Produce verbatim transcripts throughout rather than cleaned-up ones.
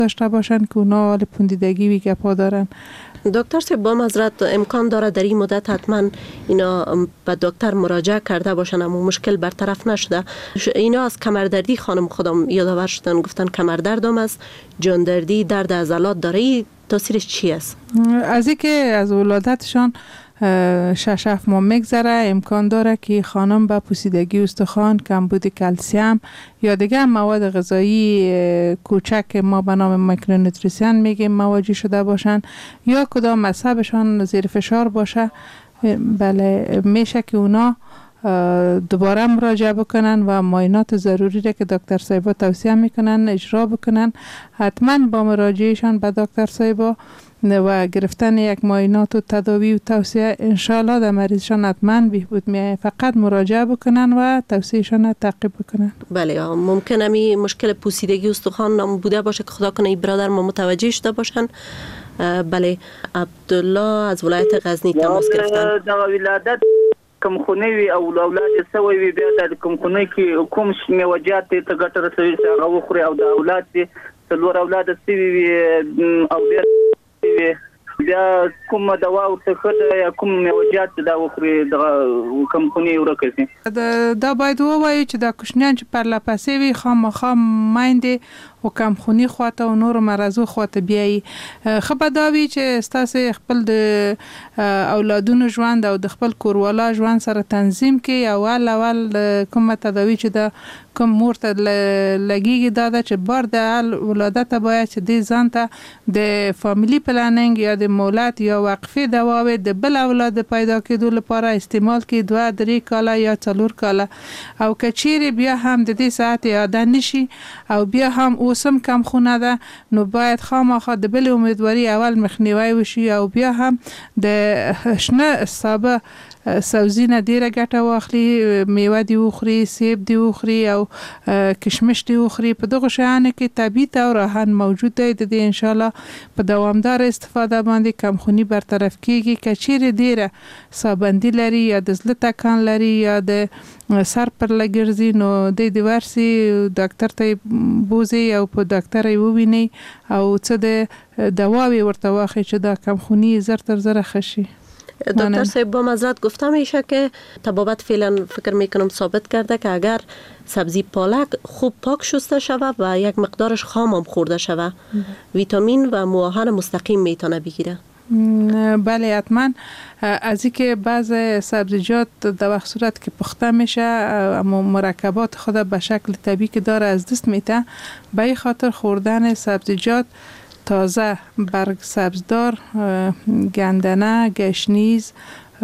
داشته باشن که اونا حال پوندیدگی و گپا دارن. دکتر صاحب با معذرت امکان داره در این مدت حتما اینا به دکتر مراجعه کرده باشن اما مشکل برطرف نشده. اینا از کمردردی خانم خودم یادآور شدن، گفتن کمردردم است، جاندردی، درد عضلات داره. تاثیرش چی است؟ از اینکه از ولادتشان شش هفت ماه میگذره امکان داره که خانم به پوسیدگی استخوان، کمبود کلسیم یا دیگه مواد غذایی کوچک ما به نام مایکرونوتریسین میگیم مواجه شده باشن یا کدام مذهبشان زیر فشار باشه. بله میشه که اونا دوباره مراجعه بکنن و معاینات ضروری را که دکتر صاحبا توصیه میکنن اجرا بکنن. حتما با مراجعهشان به دکتر صاحبا و گرفتن یک معاینات و تداوی و توصیه انشالله در مریضشان حتما بهبود میاد. فقط مراجعه بکنن و توصیهشان تعقیب بکنن. بله ممکنه می مشکل پوسیدگی استخوان نام بوده باشه که خدا کنه این برادر ما متوجه شده باشن. بله عبدالله از ولایت غزنی تماس گرفتن. در ولادت کوم خونه وی او اولاد سوي وی بیا د کوم خونه کې کوم میوجات ته ګټه رسوي چې هغه خوري او د اولاد دي څلور اولاد سوي وی او بیا بیا کوم دوا او څه یا کوم میوجات دا وخوري د کوم خونه ورکسي. دا باید ووایي چې دا کوشنیان چې پر لپسې وي خامخا مایندې و کم خونی خواته و نور مرزو خواته بیایی. خبر داوی چې ستاسو خپل د اولادونو ژوند او د خپل کوروالا ژوند سره تنظیم کې اول اول کومه تداوی چې د کوم مور ته لګیږي دا ده چې بار د ولادت باید چې د ځان ته د فامیلی پلانینګ یا د مولات یا وقفه دواوی د بل اولاد پیدا کېدو لپاره استعمال کې دوه درې کاله یا څلور کاله او کچېری بیا هم د دې ساعت یاده نشي او بیا هم اوسم کم خونه ده نو باید خامخا د بل امیدواری اول مخنیوي وشي او بیا هم د شنه سابه سبزی نه ډیره ګټه واخلي، میوه دی وخوري، سیب دی وخوري او کشمش دی وخوري. په دغه شیانو کې طبیعي او راحت موجود دی. د دې ان شاء الله په دوامدار استفاده باندې کمخونی برطرف کیږي. کچیر ډیره سابندی لري یا د زړه تکان لري یا د سر پر لګرځي نو د دې ورسي ډاکټر ته بوزي او په ډاکټر یې وویني او څه د دواوی ورته واخلي چې دا کمخونی زر تر زر خشي. دکتر صاحب با معذرت گفتم میشه که طبابت فعلا فکر میکنم ثابت کرده که اگر سبزی پالک خوب پاک شسته شود و یک مقدارش خام هم خورده شود ویتامین و معاون مستقیم میتونه بگیره. بله حتما. از اینکه بعض سبزیجات در وقت صورت که پخته میشه اما مرکبات خود به شکل طبیعی که داره از دست میته، به این خاطر خوردن سبزیجات تازه، برگ سبزدار، گندنه، گشنیز،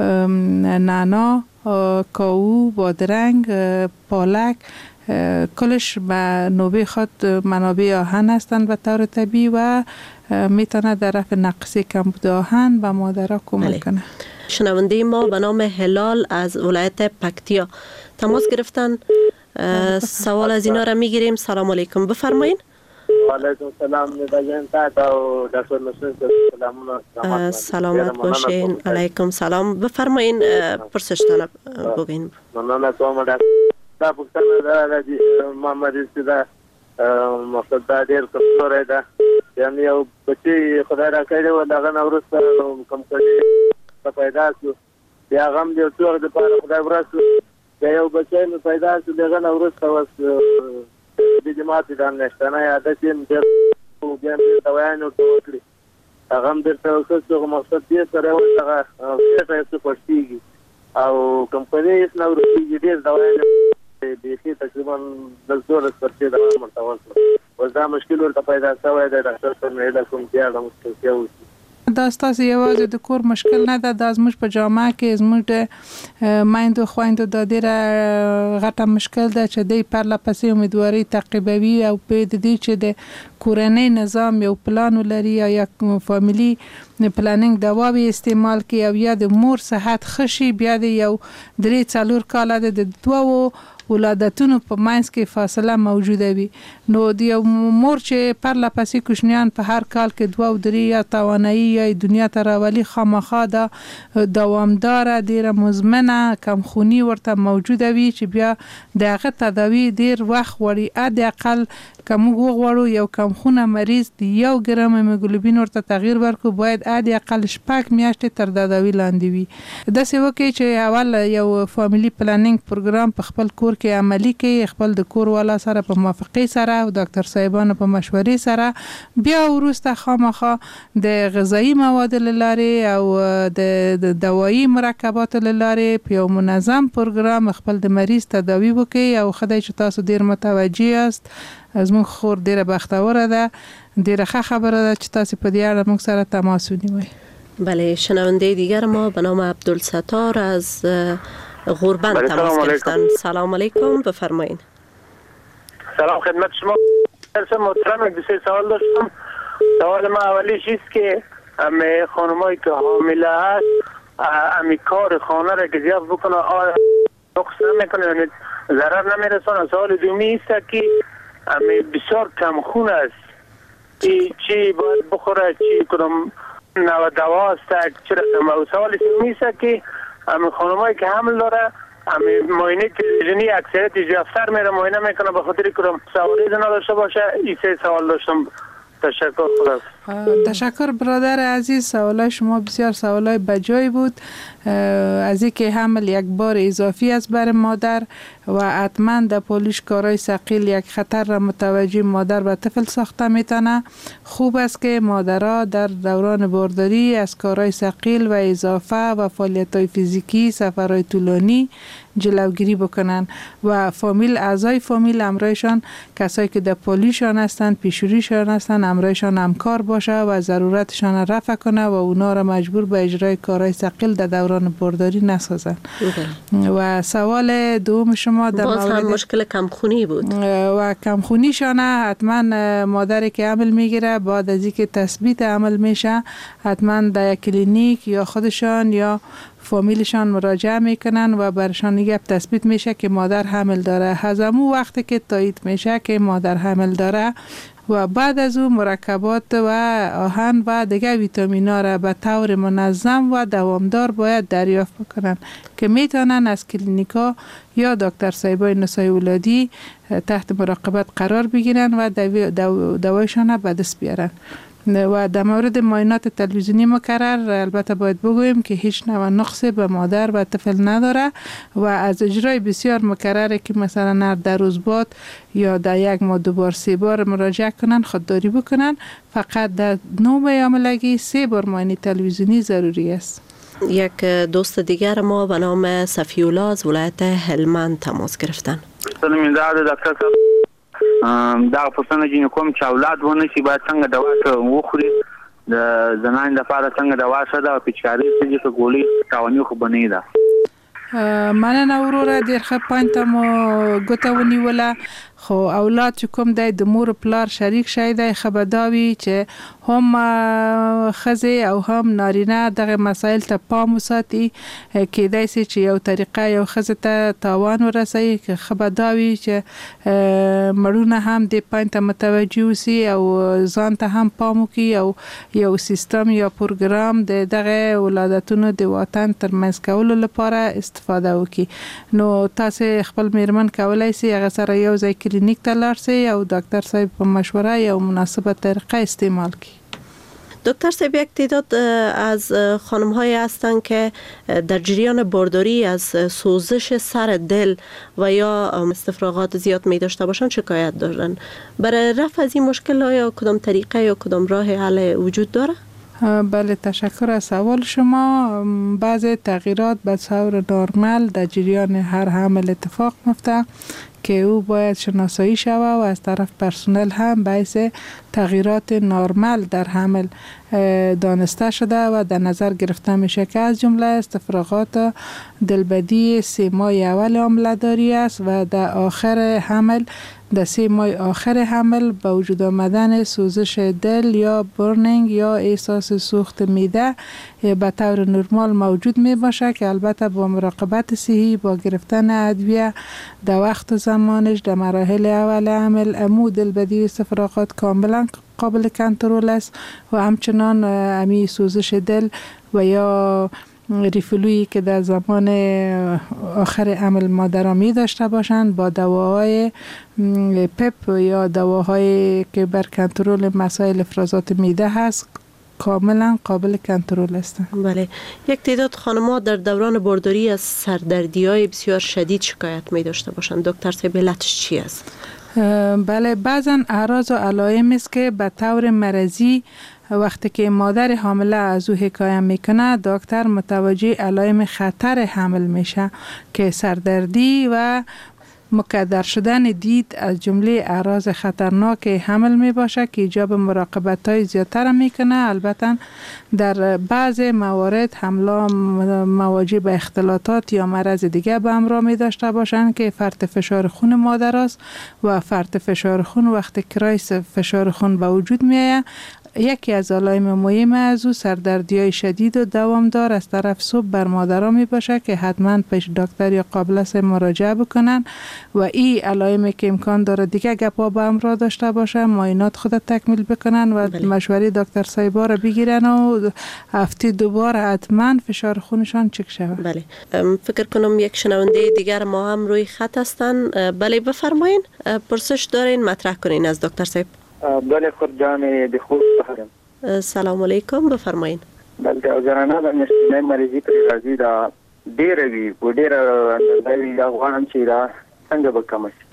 نعنا، کاهو، بادرنگ، پالک کلش به نوبه خود منابع آهن هستند به طور طبیعی و میتونه در رفع نقص کمبود آهن به مادرها کمک کنه. شنونده ما به نام هلال از ولایت پکتیا تماس گرفتن. سوال از اینا را میگیریم. سلام علیکم، بفرمایید. علیکم السلام میداجن تا او دکتر مسعود سلامونه. سلامت باشین. علیکم سلام، بفرمایید پرسشتان بگین. مننه کوم دا پوښتنه ده چې ما مریض ده مقصد دا ډېر کمزوری ده، یعنې یو بچی خدای راکړی و د هغه نه وروسته کمزوري پیدا شو، بیا هغه هم د یو څه وخت دپاره خدای ورسو بیا یو بچی مې پیدا شو د هغه نه وروسته اوس د جماعت دا میاشتنی عادت یې ډېر بیا مې دوایانې ورته وکړي هغه هم بېرته ښه شو. مقصد دې سره یې اوس هغه پېټه یې څه پړسېږي او کمپنۍ هېڅ نه ورکېږي، ډېر دوایانې بیخي تقریبا لږ دولس پرسې دوام ورته ورکړه. اوس دا مشکل ورته پیدا شوی دی، ډاکټر صاحب مې هیله کوم چې هغه مشکلتیا وشي. دا ستاسو یوازې د کور مشکل نه ده، دا زموږ په جامعه کې زموږ د میندو خویندو دا ډېره غټه مشکل ده چې دوی پرله پسې امیدواري تعقیبوي او په دې چې د کورنۍ نظام یو پلان ولري یا یک فامیلی پلانینګ دواوی استعمال کوي او یا د مور صحت ښه شي بیا د یو درې څلور کاله د دوو ولادتونو په منځ کې فاصله موجوده وي. نو د یو مور چې پرله پسې کوچنیان په هر کال کې دوه او درې یا توانایي یا دنیا ته راولي خامخا د دوامداره ډیره مزمنه کمخوني ورته موجوده وي چې بیا د هغه تداوی ډیر وخت غواړي. حداقل که موږ وغواړو یو کمخونه مریض د یو ګرام هیموګلوبین ورته تغییر ورکړو باید حداقل شپږ میاشتې تر تداوی لاندې وي. داسې وکړئ چې اول یو فامیلی پلانینګ پروګرام په خپل کور کې عملی کړئ، خپل د کور والا سره په موافقې سره او ډاکټر صاحبانو په مشورې سره، بیا وروسته خامخا د غذایی موادو له لارې او د دوایي مرکباتو له لارې په یو منظم پروګرام خپل د مریض تداوی وکړئ. او خدای چې تاسو ډیر متوجه یاست، زموږ خور ډیره بختوره ده، ډیره ښه خبره ده چې تاسو په دې اړه موږ سره تماس ونیوئ. بله، شنونده دیگر ما به نام عبدالستار از غوربند تماس گرفتن. سلام علیکم، بفرمایید. سلام خدمت شما محترم. یک سه سوال داشتم. سوال ما اولیش است که همه خانمایی که حامله هست امی کار خانه را که زیاد بکنه آیا نقص نمیکنه، یعنی ضرر نمیرسونه؟ سوال دومی است که امی بسیار کم خون است، چی چی باید بخوره، چی کدام نوع دوا است، چی رقم؟ و سوال سومی است که امی خانمایی که حمل داره امی معاینه تلویزیونی اکثریت دفتر میره معاینه میکنه به خاطر کدام سواری نداشته باشه. این سه سوال داشتم. تشکر. خدا تشکر برادر عزیز، سوالای شما بسیار سوالای بجای بود. از اینکه حمل یک بار اضافی است بر مادر و حتما در پولیش کارای ثقیل یک خطر را متوجه مادر و طفل ساخته میتونه. خوب است که مادرها در دوران بارداری از کارای ثقیل و اضافه و فعالیت‌های فیزیکی، سفرهای طولانی جلوگیری بکنن و فامیل، اعضای فامیل امرایشان، کسایی که در پولیشان هستن، پیشوریشان هستن، امرایشان همکار باشه و ضرورتشان رفع کنه و اونا را مجبور به اجرای کارهای ثقیل در دوران بارداری نسازن. و سوال دوم شما در باز هم مشکل کمخونی بود و کمخونیشان حتما مادری که عمل میگیره بعد از اینکه تثبیت عمل میشه حتما در کلینیک یا خودشان یا فامیلشان مراجعه میکنن و برشان گپ تثبیت میشه که مادر حمل داره. از همون وقتی که تایید میشه که مادر حمل داره و بعد از اون مرکبات و آهن و دیگه ویتامینا را به طور منظم و دوامدار باید دریافت بکنن که میتونن از کلینیکا یا دکتر صاحبای نسای ولادی تحت مراقبت قرار بگیرن و دوایشان به دست بیارن. و در مورد معاینات تلویزیونی مکرر البته باید بگوییم که هیچ نوع نقصی به مادر و طفل نداره و از اجرای بسیار مکرره که مثلا هر در روز بعد یا در یک ماه دو بار سه بار مراجعه کنن، خودداری بکنن. فقط در نوع حاملگی سه بار معاینه تلویزیونی ضروری است. یک دوست دیگر ما به نام صفی‌الله از ولایت هلمند تماس گرفتن. سلام دکتر دا پوښتنه چې کوم چې اولاد ونه شي باید څنګه دوا وخوري، د زنان لپاره څنګه دوا شته او پیچکاري چې په ګولۍ تاواني خو بنې ده. مننه وروره، ډېر ښه پوینټ مو ګوته ونیوله. خو اولاد چې کوم دی د مور پلار شریک شي دی ښه به دا وي چې هم ښځې او هم نارینه دغه مسایل ته پام وساتي. کیدای شي چې یو طریقه یو ښځې ته تاوان ورسوي، که ښه به دا وي چې مړونه هم دې پوینټ ته متوجه اوسي او ځان ته هم پام وکړي او یو سیستم یا پروګرام د دغه ولادتونو د واټن ترمنځ کولو لپاره استفاده وکړي. نو تاسو خپل میرمن کولای شئ هغه سره یو ځای کلینیک ته لاړ شئ او ډاکټر صاحب په مشوره یو مناسبه طریقه استعمال کړي. دکتر صاحب، یک تعداد از خانم های هستند که در جریان بارداری از سوزش سر دل و یا استفراغات زیاد می داشته باشند شکایت دارند. برای رفع از این مشکل آیا کدام طریقه یا کدام راه حل وجود داره؟ بله، تشکر از سوال شما. بعضی تغییرات به طور نرمال در جریان هر حمل اتفاق میفته که او باید شناسایی شود و از طرف پرسنل هم باعث تغییرات نرمال در حمل دانسته شده و در نظر گرفته میشه که از جمله استفراغات دلبدی سه ماه اول حامله‌داری است و در آخر حمل در سه ماه آخر حمل با وجود آمدن سوزش دل یا برنینگ یا احساس سوخت میده به طور نرمال موجود می باشه که البته با مراقبت صحی با گرفتن ادویه در وقت و زمانش در مراحل اول حمل امو دلبدی استفراغات کاملا قابل کنترل است و همچنان امی سوزش دل و یا ریفلویی که در زمان آخر حمل مادران می داشته باشند با دواهای پپ یا دواهایی که بر کنترل مسائل افرازات میده هست کاملا قابل کنترل هستند. بله، یک تعداد خانم‌ها در دوران بارداری از سردردی‌های بسیار شدید شکایت می داشته باشند. دکتر صاحب علتش چی است؟ بله، بعضا اعراض و علائم است که به طور مرضی وقتی که مادر حامله از او حکایت میکنه دکتر متوجه علائم خطر حمل میشه که سردردی و مکدر شدن دید از جمله اعراض خطرناک حمل می باشه که ایجاب مراقبت های زیادتر میکنه. البته در بعض موارد حمله مواجه به اختلاطات یا مرض دیگه به همراه می داشته باشند که فرط فشار خون مادر است و فرط فشار خون وقتی کرایس فشار خون به وجود میآید یکی از علائم مهم از او سردردی های شدید و دوامدار از طرف صبح بر مادرها می باشه که حتما پیش دکتر یا قابل است مراجعه بکنن و این علائمی که امکان داره دیگه گپا با همراه داشته باشه معاینات خود تکمیل بکنن و بله. مشوره دکتر صاحبا را بگیرن و هفته دوباره حتما فشار خونشان چک شود. بله، فکر کنم یک شنونده دیگر ما هم روی خط هستن. بله بفرمایین، پرسش دارین مطرح کنین از دکتر صاحب. بله خود جان بخوب بخورم. سلام علیکم، بفرمایین. بله او زنانه د مشکلې مریضي پر راځي دا ډېره وي و ډېره اندازه دا غواړم چې دا څنګه به کم شي.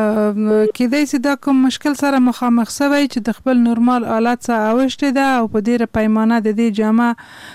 کېدای شي دا کوم مشکل سره مخامخ شوی چې د خپل نورمال حالت څخه اوښتې ده او په ډېره پیمانه د دې جامه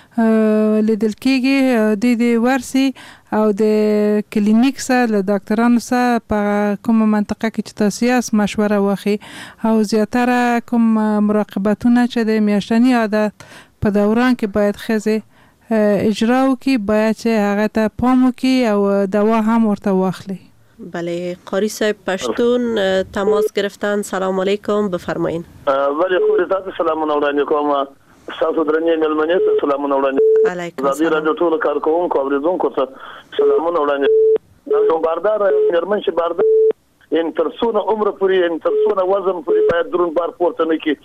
لیدل کېږي د دې ورسي او د کلینیک سره له ډاکټرانو سره په کومه منطقه کې چې تاسو یاست مشوره واخلئ او زیاتره کوم مراقبتونه چې د میاشتني عادت په دوران کې باید ښځې اجرا وکړي باید چې هغه ته پام وکړي او دوا هم ورته واخلي. بله، قاری صاحب پشتون تماس گرفتن. سلام علیکم، بفرمایین. ولی خود تاسو سلامونه وړاندې کوم. تاسو درنې ملمنې ته سلامونه وړاندې. علیکم السلام. راډیو ټول کارکونکو اوریدونکو ته سلامونه وړاندې. نو باردار نرمن چې باردار ان ترسونه عمر پوری ان ترسونه وزن پوری باید درون بار پورته نه کی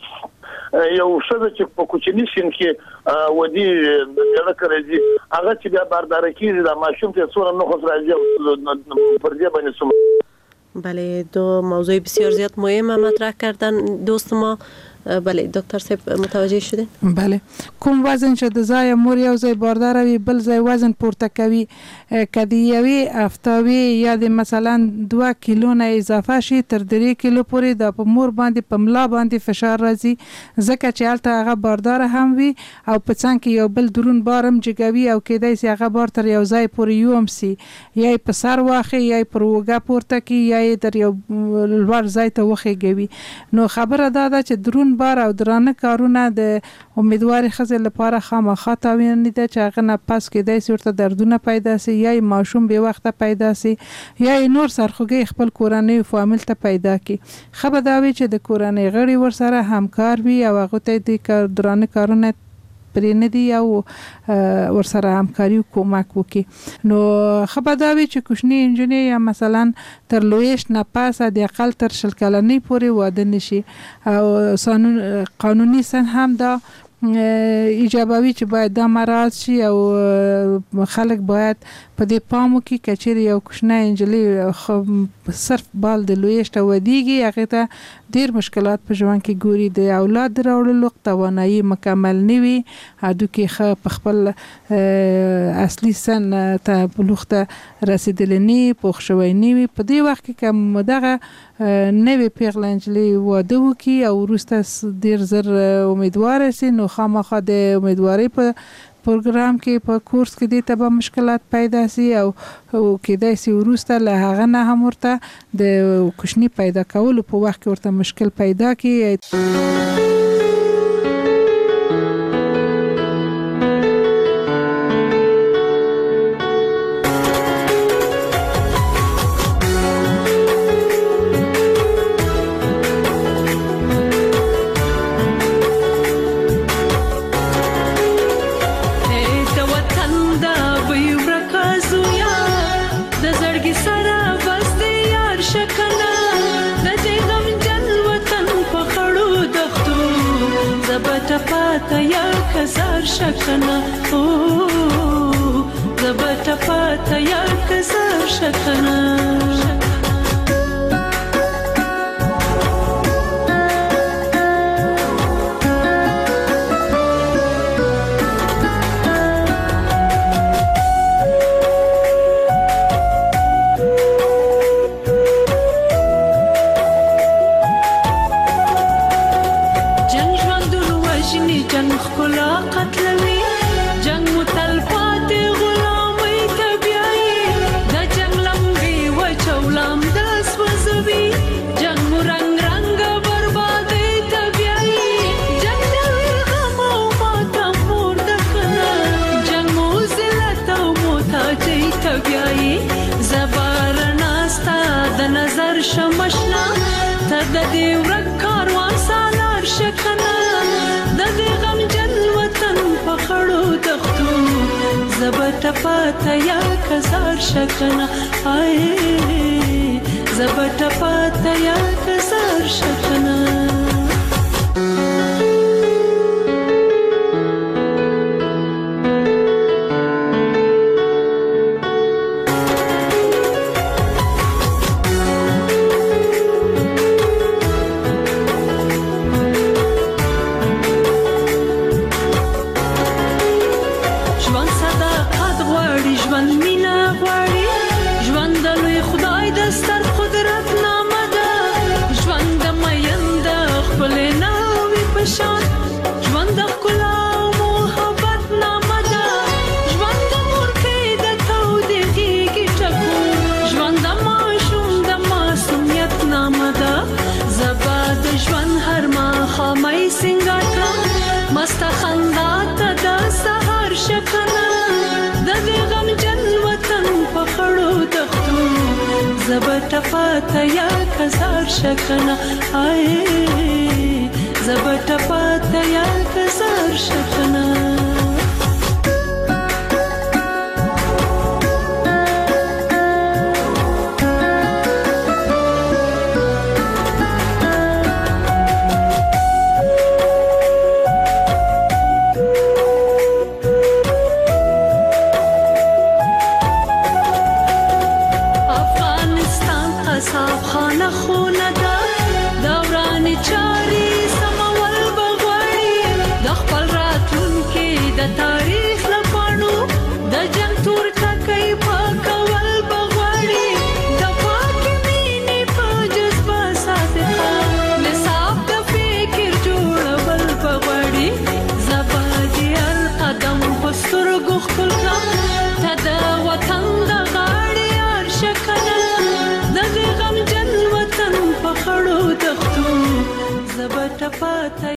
یو شذ چې په کوچنی سین کې ودی د لړ کړی هغه چې بیا باردار کیږي د ماشوم ته څونه نه خو راځي پر دې باندې سم. بله، دو موضوع بسیار زیاد مهم مطرح کردن دوست ما. بله دکتر صاحب متوجه شده؟ بله، کوم وزن چې د ځای مور یو ځای باردار وي بل ځای وزن پورته کوي کدی یوي افتاوی یا د مثلا دوه کیلو نه اضافه شي تر درې کیلو پورې د په مور باندې په ملا باندې فشار راځي ځکه چې هلته هغه باردار هم وي او په څنګ کې یو بل درون بارم جګوي او کېدای شي هغه بار تر یو ځای پورې یوم سي یا په سر واخی یا پر وګه پورته کی یا تر یو لوړ ځای ته وخیږي. نو خبره دا ده چې درون بار او درانه کارونه د امیدواري خزل لپاره خامخا تاوین نه ده چې هغه نه پس کېدای شي ورته دردونه پیدا سي یا ماشوم به وخت پیدا سي یا نور سرخوږي خپل کورنۍ فامیل ته پیدا کی. خبر دا وی چې د کورنۍ غړي ورسره همکار وي او هغه ته د درانه کارونه پرې نه دی او ورسره همکاري کومک وکي. نو خبر دا وی چې کوچنی انجنیر یا مثلا تر لویش نه پاس د اقل تر شل کلنۍ پورې واده نشي او قانوني سن هم دا ایجابوي چې باید دا مراعات شي او خلک باید په دې پام وکړي که چیرې یو کوچنی نجلۍ صرف بال د لویشت ودیږي هغې ته ډېر مشکلات په ژوند کې ګوري د اولاد د راوړلو توانایي مکمل نه وي هډوکي ښه په خپل اصلي سن ته بلوغ ته رسېدلی نه پوخ شوی نه وي. په دې وخت کې که دغه نوې پیغله نجلۍ واده وکړي او وروسته ډېر زر امیدواره سي نو خامخا د امیدوارۍ په پروګرام کې په کورس کې دې ته به مشکلات پیدا سي او کېدای سي وروسته له هغه نه هم ورته د کوچني پیدا کولو په وخت کې ورته مشکل پیدا کړي. زبټه پاته یا کزار شکنه او زبټه پاته یا کزار شکنه شمشنا ته د دې ورک کاروان سالار شکنه د دې غم جن وطن په خړو دښتو زبټه پاته یا کزار شکنه آی زبټه پاته یا کزار شکنه زبټه پاته یا کزار شکنه آی زبټه پاته یا کزار شکنه